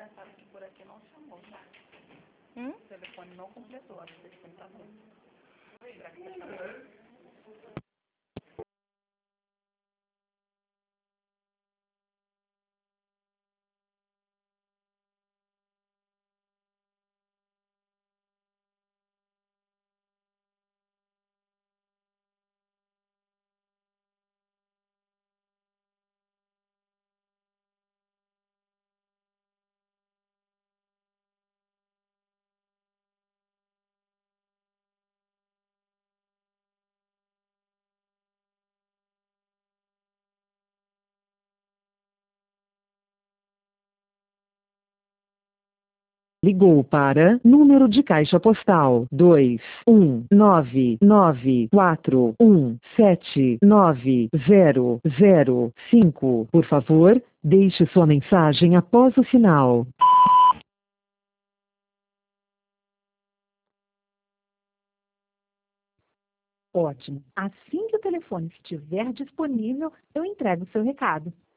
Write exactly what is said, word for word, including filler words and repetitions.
engraçado que por aqui não chamou, tá? Hum? O telefone não completou, acho que esse tá bom. Será que tá chamando? Ligou para número de caixa postal dois um nove nove quatro um sete nove zero zero cinco. Por favor, deixe sua mensagem após o sinal. Ótimo. Assim que o telefone estiver disponível, eu entrego o seu recado.